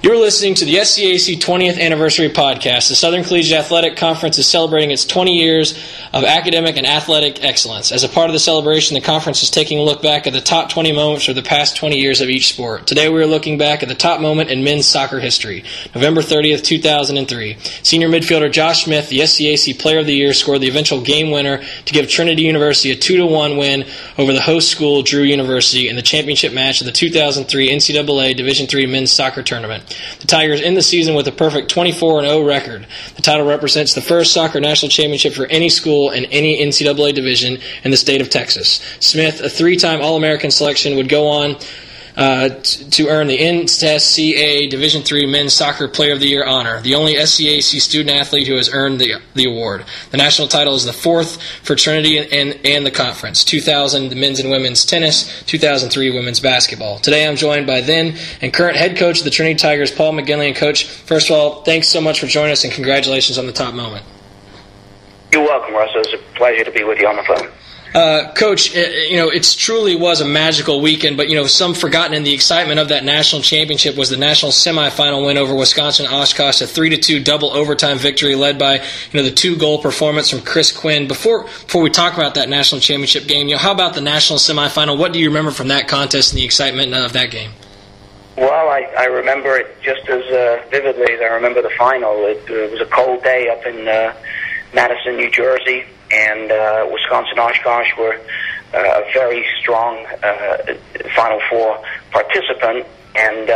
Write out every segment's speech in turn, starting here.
You're listening to the SCAC 20th Anniversary Podcast. The Southern Collegiate Athletic Conference is celebrating its 20 years of academic and athletic excellence. As a part of the celebration, the conference is taking a look back at the top 20 moments of the past 20 years of each sport. Today we are looking back at the top moment in men's soccer history. November 30th, 2003. Senior midfielder Josh Smith, the SCAC Player of the Year, scored the eventual game winner to give Trinity University a 2-1 win over the host school, Drew University, in the championship match of the 2003 NCAA Division III Men's Soccer Tournament. The Tigers end the season with a perfect 24-0 record. The title represents the first soccer national championship for any school in any NCAA division in the state of Texas. Smith, a three-time All-American selection, would go on to earn the NSCAA Division III Men's Soccer Player of the Year honor, the only SCAC student-athlete who has earned the award. The national title is the fourth for Trinity and the conference, 2000 the men's and women's tennis, 2003 women's basketball. Today I'm joined by then and current head coach of the Trinity Tigers, Paul McGinley. And Coach, first of all, thanks so much for joining us and congratulations on the top moment. You're welcome, Russell. It's a pleasure to be with you on the phone. Coach, it truly was a magical weekend, but, some forgotten in the excitement of that national championship was the national semifinal win over Wisconsin Oshkosh, a 3-2 double overtime victory led by, the 2-goal performance from Chris Quinn. Before we talk about that national championship game, how about the national semifinal? What do you remember from that contest and the excitement of that game? Well, I remember it just as vividly as I remember the final. It was a cold day up in Madison, New Jersey. And Wisconsin Oshkosh were a very strong Final Four participant, and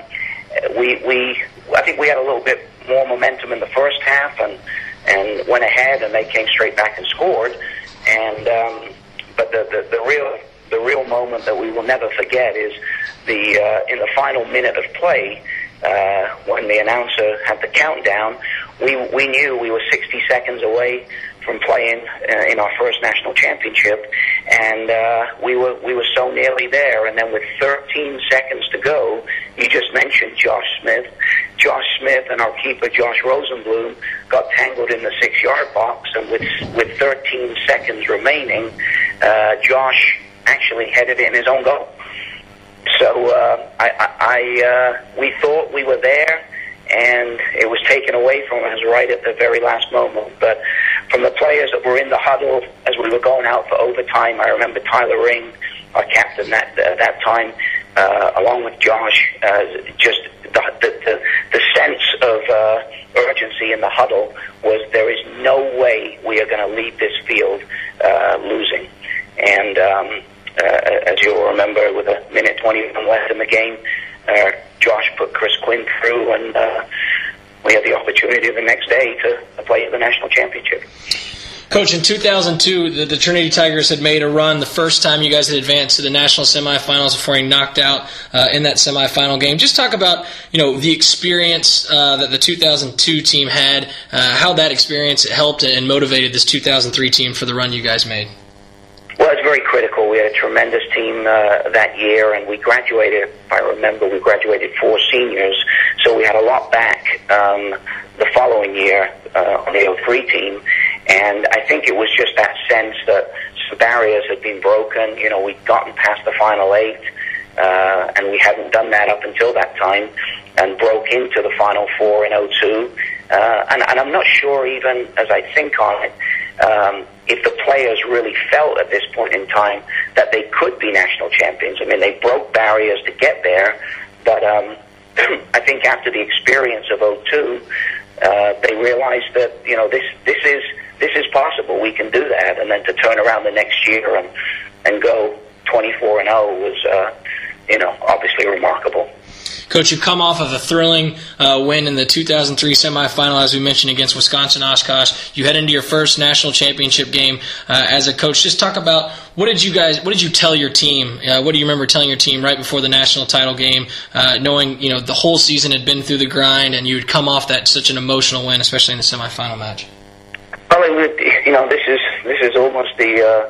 I think we had a little bit more momentum in the first half, and went ahead, and they came straight back and scored. And but the real moment that we will never forget is in the final minute of play, when the announcer had the countdown. We knew we were 60 seconds away from playing in our first national championship, and we were so nearly there. And then with 13 seconds to go, you just mentioned Josh Smith. Josh Smith and our keeper Josh Rosenblum got tangled in the 6-yard box, and with 13 seconds remaining, Josh actually headed it in his own goal. So we thought we were there, and it was taken away from us right at the very last moment. But from the players that were in the huddle as we were going out for overtime, I remember Tyler Ring, our captain at that time, along with Josh, just the sense of urgency in the huddle was there is no way we are going to leave this field losing. And as you'll remember, with a minute 21 left in the game, Josh put Chris Quinn through, and we had the opportunity the next day to play the national championship. Coach, in 2002, the Trinity Tigers had made a run the first time you guys had advanced to the national semifinals before being knocked out in that semifinal game. Just talk about, the experience that the 2002 team had, how that experience helped and motivated this 2003 team for the run you guys made. Well, it's very critical. We had a tremendous team that year, and we graduated, if I remember, 4 seniors, so we had a lot back the following year on the 03 team, and I think it was just that sense that some barriers had been broken. We'd gotten past the Final 8, and we hadn't done that up until that time, and broke into the Final 4 in 02, and I'm not sure, even as I think on it, if the players really felt at this point in time that they could be national champions. I mean, they broke barriers to get there, but I think after the experience of 02, they realized that this is possible. We can do that, and then to turn around the next year and go 24-0 was obviously remarkable. Coach, you come off of a thrilling win in the 2003 semifinal, as we mentioned, against Wisconsin Oshkosh. You head into your first national championship game as a coach. Just talk about what did you tell your team? What do you remember telling your team right before the national title game, knowing the whole season had been through the grind and you would come off that such an emotional win, especially in the semifinal match? Well, this is almost the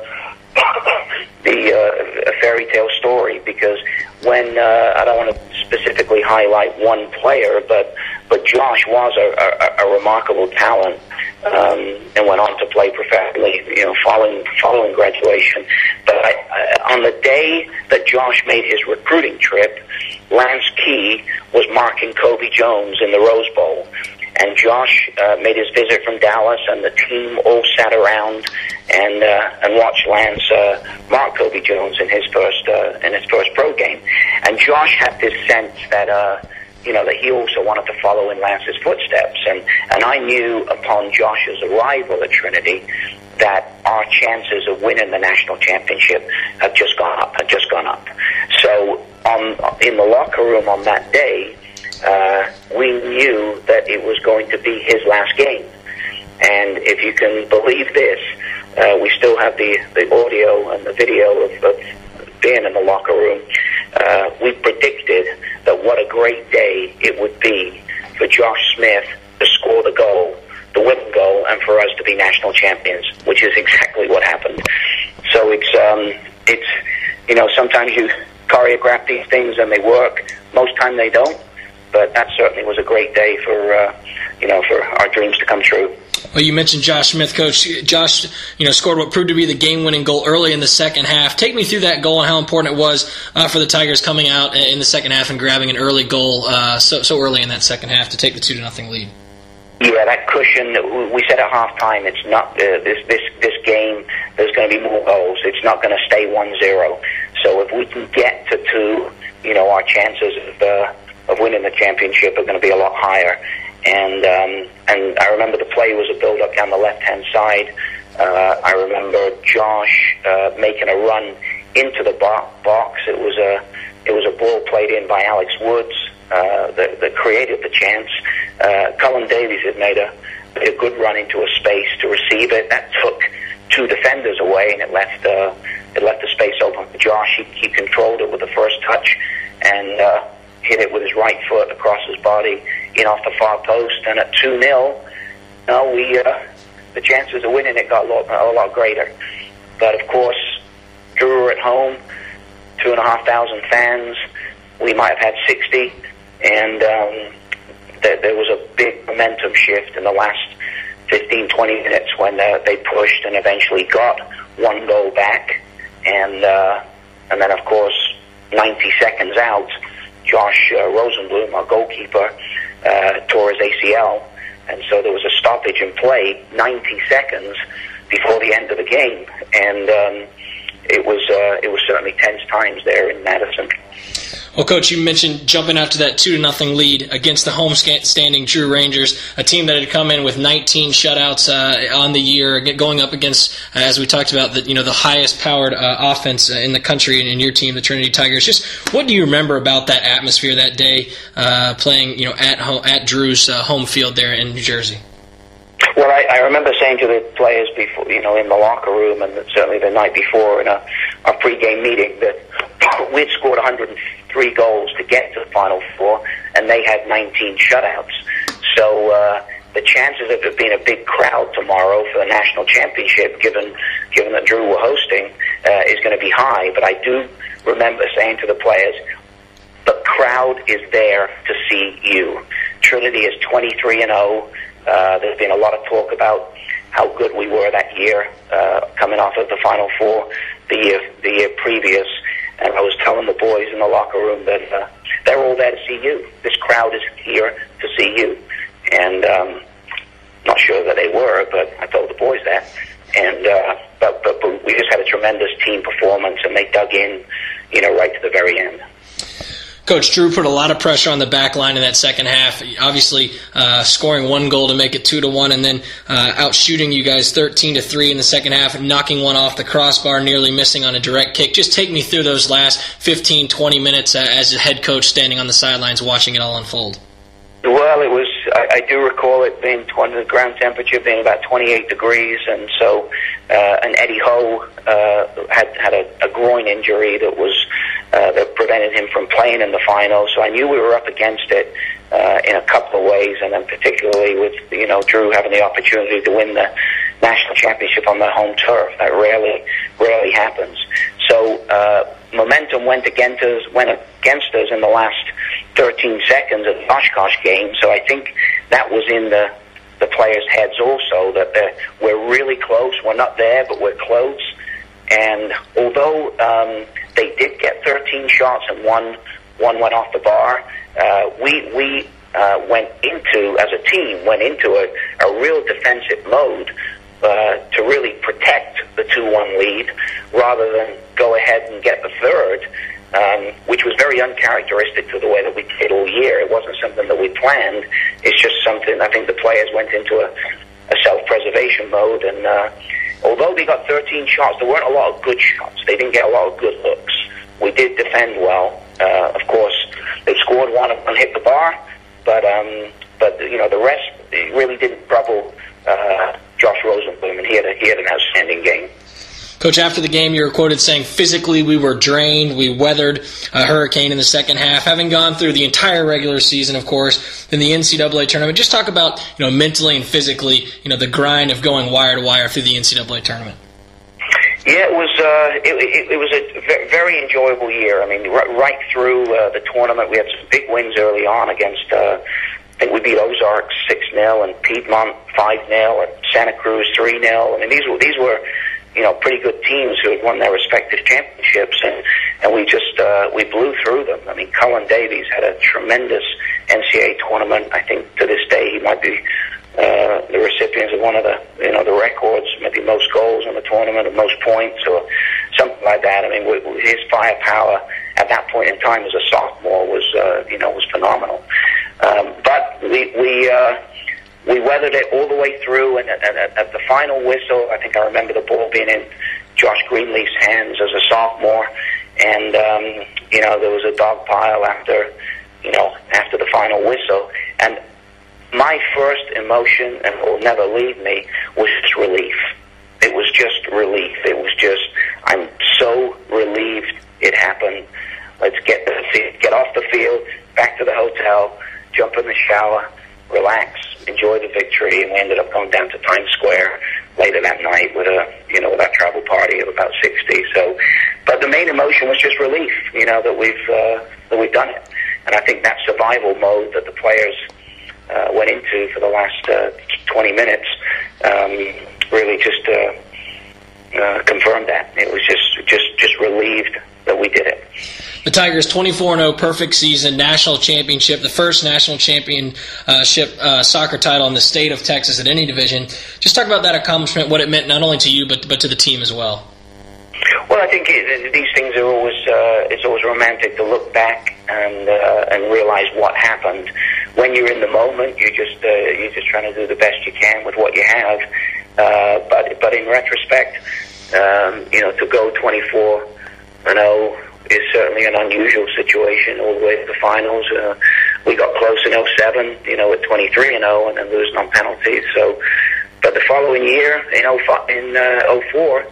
fairy tale story, because when I don't want to specifically highlight one player, but Josh was a remarkable talent, and went on to play professionally, following graduation. But on the day that Josh made his recruiting trip, Lance Key was marking Kobe Jones in the Rose Bowl. And Josh made his visit from Dallas, and the team all sat around and watched Lance mark Kobe Jones in his first pro game. And Josh had this sense that that he also wanted to follow in Lance's footsteps. And I knew upon Josh's arrival at Trinity that our chances of winning the national championship had just gone up. So in the locker room on that day, we knew that it was going to be his last game. And if you can believe this, we still have the audio and the video of being in the locker room. We predicted that what a great day it would be for Josh Smith to score the goal, the winning goal, and for us to be national champions, which is exactly what happened. So it's sometimes you choreograph these things and they work. Most time they don't. But that certainly was a great day for our dreams to come true. Well, you mentioned Josh Smith, Coach. Josh, scored what proved to be the game-winning goal early in the second half. Take me through that goal and how important it was for the Tigers coming out in the second half and grabbing an early goal so early in that second half to take the 2-0 lead. Yeah, that cushion. We said at halftime, it's not this game. There's going to be more goals. It's not going to stay 1-0. So if we can get to 2, our chances of winning the championship are going to be a lot higher. And I remember the play was a build-up down the left-hand side. I remember Josh making a run into the box. It was a ball played in by Alex Woods that created the chance. Cullen Davies had made a good run into a space to receive it. That took 2 defenders away, and it left the space open for Josh. He controlled it with the first touch and hit it with his right foot across his body in off the far post. And at 2-0, the chances of winning it got a lot greater. But of course, Drew were at home, 2,500 fans. We might have had 60, and there was a big momentum shift in the last 15, 20 minutes when they pushed and eventually got 1 goal back. And then, of course, 90 seconds out, Josh Rosenblum, our goalkeeper, tore his ACL. And so there was a stoppage in play 90 seconds before the end of the game. And it was certainly tense times there in Madison. Well, Coach, you mentioned jumping out to that 2-0 lead against the home-standing Drew Rangers, a team that had come in with 19 shutouts on the year, going up against, as we talked about, the highest-powered offense in the country, and in your team, the Trinity Tigers. Just what do you remember about that atmosphere that day, playing at Drew's home field there in New Jersey? Well, I remember saying to the players before, in the locker room, and certainly the night before in our pregame meeting, that we'd scored 103 goals to get to the Final Four, and they had 19 shutouts. So the chances of it being a big crowd tomorrow for the national championship, given that Drew were hosting, is going to be high. But I do remember saying to the players, the crowd is there to see you. Trinity is 23-0. There's been a lot of talk about how good we were that year, coming off of the Final Four the year previous. And I was telling the boys in the locker room that they're all there to see you. This crowd is here to see you. And not sure that they were, but I told the boys that. And but we just had a tremendous team performance, and they dug in, right to the very end. Coach, Drew put a lot of pressure on the back line in that second half, obviously scoring 1 goal to make it 2-1, and then out-shooting you guys 13-3 in the second half, and knocking one off the crossbar, nearly missing on a direct kick. Just take me through those last 15, 20 minutes as a head coach standing on the sidelines watching it all unfold. Well, it was. I do recall it being the ground temperature being about 28 degrees, and so and Eddie Ho had a groin injury that prevented him from playing in the final. So I knew we were up against it in a couple of ways, and then particularly with Drew having the opportunity to win the national championship on their home turf. That rarely happens. So momentum went against us in the last 13 seconds of the Oshkosh game. So I think that was in the players' heads also, that we're really close. We're not there, but we're close. And although they did get 13 shots and won one went off the bar. We went into, as a team, a real defensive mode to really protect the 2-1 lead rather than go ahead and get the third, which was very uncharacteristic to the way that we played all year. It wasn't something that we planned. It's just something I think the players went into a self-preservation mode, and although they got 13 shots, there weren't a lot of good shots. They didn't get a lot of good looks. We did defend well. Of course, they scored one and hit the bar, but the rest really didn't trouble Josh Rosenblum, and he had an outstanding game. Coach, after the game, you were quoted saying, physically we were drained, we weathered a hurricane in the second half, having gone through the entire regular season, of course, in the NCAA tournament. Just talk about, mentally and physically, the grind of going wire to wire through the NCAA tournament. Yeah, it was a very enjoyable year. I mean, right through the tournament, we had some big wins early on against, I think we beat Ozarks 6-0 and Piedmont 5-0 and Santa Cruz 3-0. I mean, these were pretty good teams who had won their respective championships, and we blew through them. I mean, Cullen Davies had a tremendous NCAA tournament. I think to this day he might be the recipient of one of the records, maybe most goals in the tournament, or most points, or something like that. I mean, his firepower at that point in time as a sophomore was phenomenal. But we weathered it all the way through, and at the final whistle, I think I remember the ball being in Josh Greenleaf's hands as a sophomore, and there was a dog pile after the final whistle, and my first emotion, and it will never leave me, was just relief. It was just relief. It was just, I'm so relieved it happened. Let's get off the field, back to the hotel, jump in the shower, relax, enjoy the victory, and we ended up going down to Times Square later that night with that travel party of about 60. So, but the main emotion was just relief, that we've done it, and I think that survival mode that the players went into for the last 20 minutes really just confirmed that. It was just relieved that we did it. The Tigers' 24-0 perfect season, national championship, the first national championship soccer title in the state of Texas at any division. Just talk about that accomplishment, what it meant not only to you but to the team as well. Well, I think these things are always it's always romantic to look back and realize what happened. When you're in the moment, you're just trying to do the best you can with what you have. But in retrospect, to go 24-0 is certainly an unusual situation all the way to the finals. We got close in 07, at 23-0, and then losing on penalties. So, but the following year in 04,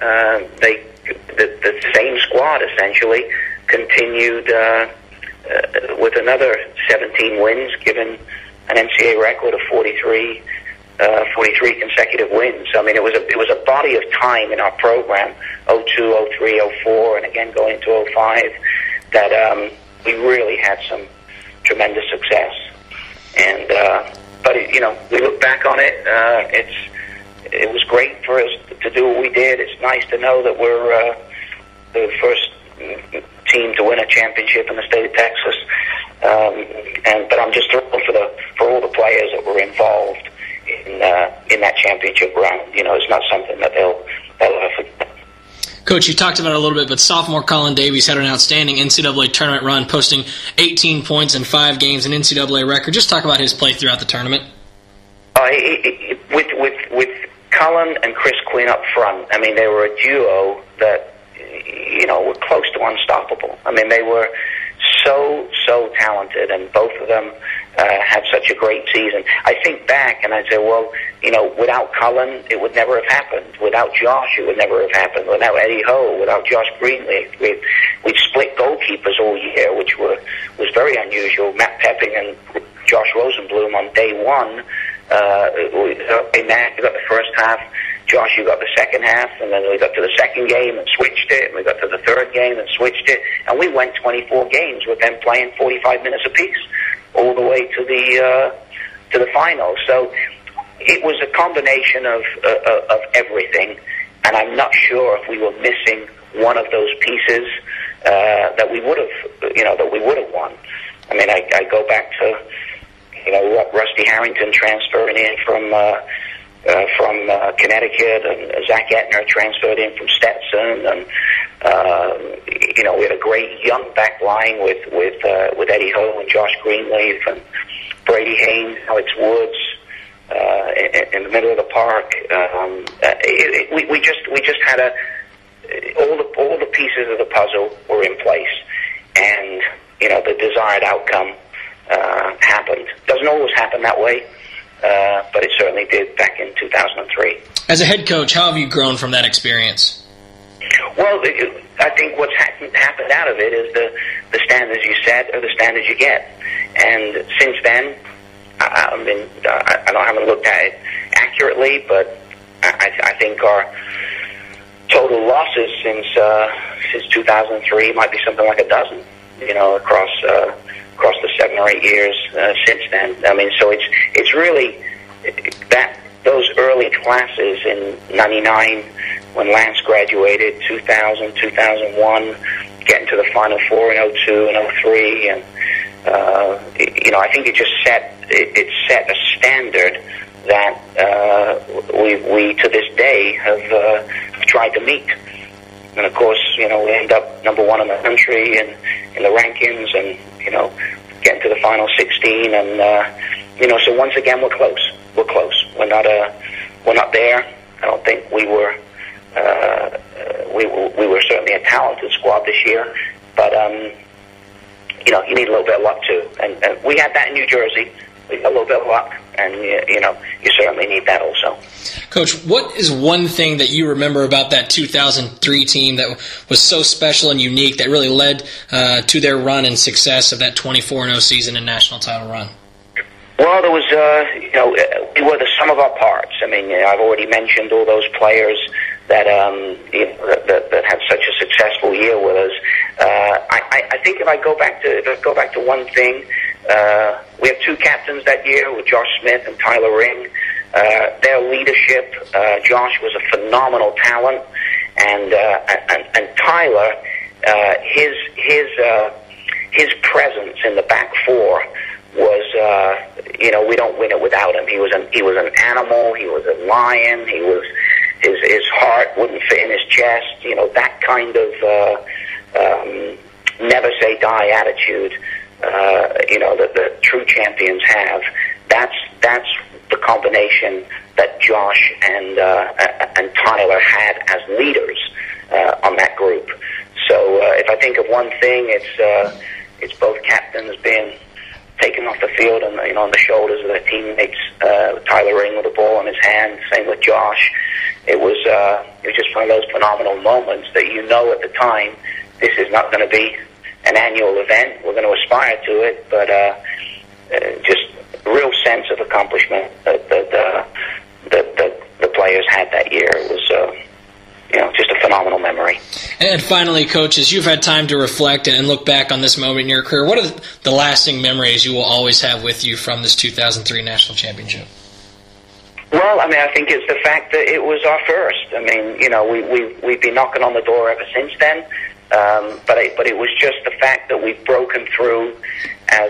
the same squad essentially continued with another 17 wins, given an NCAA record of 43 consecutive wins. I mean, it was a body of time in our program, 02, 03, 04, and again going to 05, that we really had some tremendous success. And but we look back on it. It was great for us to do what we did. It's nice to know that we're the first team to win a championship in the state of Texas. But I'm just thrilled for all the players that were involved in that championship run. It's not something that they'll ever forget. Coach, you talked about it a little bit, but sophomore Cullen Davies had an outstanding NCAA tournament run, posting 18 points in 5 games, an NCAA record. Just talk about his play throughout the tournament. With Cullen and Chris Quinn up front, I mean, they were a duo that were close to unstoppable. I mean, they were so talented, and both of them had such a great season. I think back and I'd say, well, without Cullen, it would never have happened. Without Josh, it would never have happened. Without Eddie Ho, without Josh Greenleaf, we'd split goalkeepers all year, which was very unusual. Matt Pepping and Josh Rosenblum on day one. Matt, you got the first half. Josh, you got the second half, and then we got to the second game and switched it, and we got to the third game and switched it, and we went 24 games with them playing 45 minutes apiece, all the way to the finals. So it was a combination of everything, and I'm not sure if we were missing one of those pieces that we would have won. I mean, I go back to Rusty Harrington transferring in from Connecticut, and Zach Etner transferred in from Stetson, and we had a great young back line with Eddie Ho and Josh Greenleaf and Brady Haynes, Alex Woods in the middle of the park. We just had all the pieces of the puzzle were in place, and the desired outcome happened. Doesn't always happen that way, but it certainly did back in 2003. As a head coach, how have you grown from that experience? Well, I think what's happened out of it is the standards you set are the standards you get. And since then, I haven't looked at it accurately, but I think our total losses since 2003 might be something like a dozen, across the 7 or 8 years since then. I mean, so it's really that those early classes in '99 when Lance graduated, 2000, 2001, getting to the Final Four in '02 and '03, and I think it just set a standard that we to this day have tried to meet. And of course, we end up number 1 in the country and in the rankings, and getting to the Final 16, and so once again we're close. We're close. We're not there. I don't think we were. We were certainly a talented squad this year, but you need a little bit of luck too, and we had that in New Jersey. We got a little bit of luck, and you certainly need that also. Coach, what is one thing that you remember about that 2003 team that was so special and unique that really led to their run and success of that 24-0 season and national title run? Well, there was, we were the sum of our parts. I mean, I've already mentioned all those players that that had such a successful year with us. I think if I go back to one thing, we have 2 captains that year with Josh Smith and Tyler Ring. Their leadership, Josh was a phenomenal talent, and Tyler, his presence in the back four was, we don't win it without him. He was an animal. He was a lion. He was his heart wouldn't fit in his chest. That kind of never say die attitude. That the true champions have. That's the combination that Josh and Tyler had as leaders on that group. So if I think of one thing, it's both captains being taken off the field and on the shoulders of their teammates. Tyler Ring with the ball in his hand, same with Josh. It was just one of those phenomenal moments that at the time this is not going to be an annual event. We're going to aspire to it, but just real sense of accomplishment that the players had that year. It was just a phenomenal memory. And finally, Coach, as you've had time to reflect and look back on this moment in your career, what are the lasting memories you will always have with you from this 2003 national championship? Well, I think it's the fact that it was our first. We've been knocking on the door ever since then, but it was just the fact that we've broken through as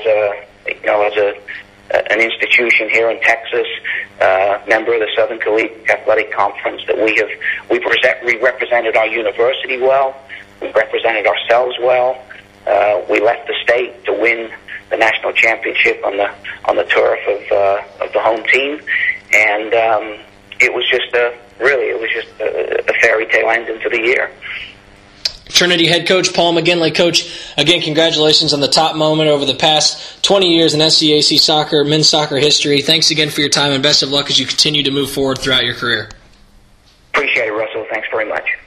an institution here in Texas, member of the Southern Collegiate Athletic Conference, that we represented our university well, we represented ourselves well. We left the state to win the national championship on the turf of the home team, and it was just a fairy tale ending to the year. Trinity head coach Paul McGinley. Coach, again, congratulations on the top moment over the past 20 years in SCAC soccer, men's soccer history. Thanks again for your time, and best of luck as you continue to move forward throughout your career. Appreciate it, Russell. Thanks very much.